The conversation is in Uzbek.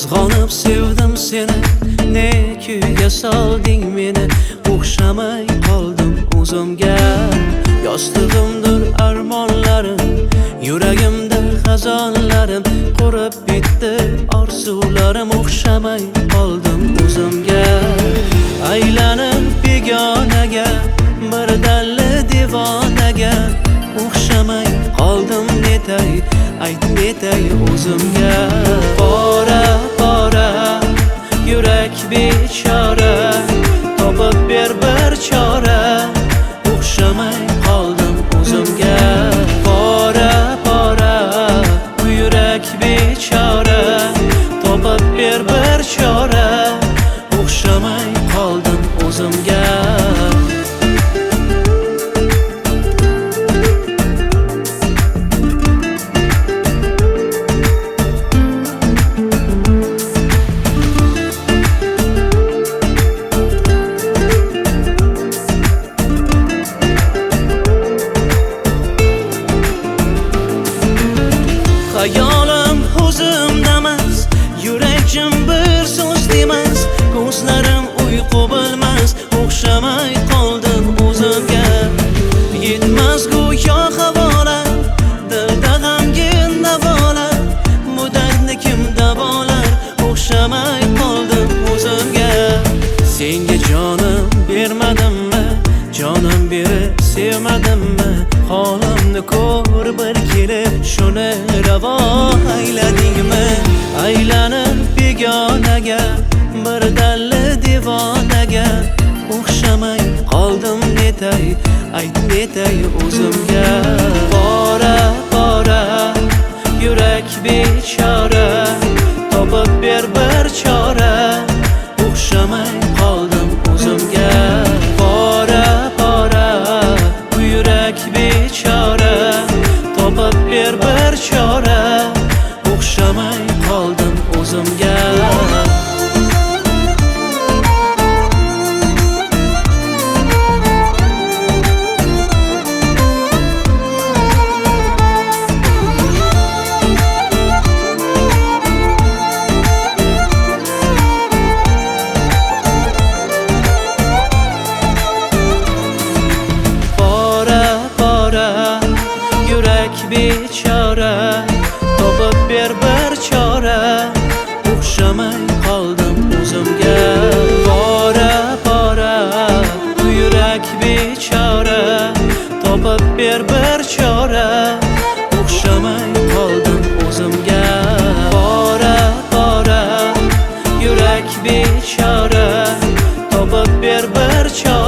Qizg'onib sevdim seni, ne kuyga solding meni. O'xshamay qoldim o'zimga. Yostig'imdir armonlarim, yuragimda xazonlarim. Qurib bitdi orzularim, o'xshamay qoldim o'zimga. Aylanib begonaga, bir dalli devonaga. O'xshamay qoldim netay, ayt netay o'zimga. Bora bora yurak bechora, topib ber bir chora. O'xshamay qoldim o'zimga. Bora bora yurak bechora, topib ber bir chora. O'xshamay qoldim o'zimga. Hayolim o'zimdamas, yuragim bir so'z demas. Ko'zlarim uyqu bilmas, o'xshamay qoldim o'zimga. Yetmas go'yo havolar, dilda g'amgin davolar. Bu dardni kim davolar, o'xshamay qoldim o'zimga. Senga jonim bermadimmi, jonim berib sevmadimmi? Holimni ko'r bir kelib, shuni ravo ayladingmi? Aylanib begonaga, bir dalli devonaga. O'xshamay qoldim netay, ayt netay o'zimga. Bora bora yurak bechora, topib ber bir chora. O'xshamay qoldim o'zimga. Bora bora yurak bechora, topib ber bir chora. O'xshamay qoldim o'zimga. Bechora, topib ber bir chora. O'xshamay qoldim o'zimga. Bora bora yurak bechora, topib ber bir chora. O'xshamay qoldim o'zimga. Bora bora yurak bechora, topib ber bir chora.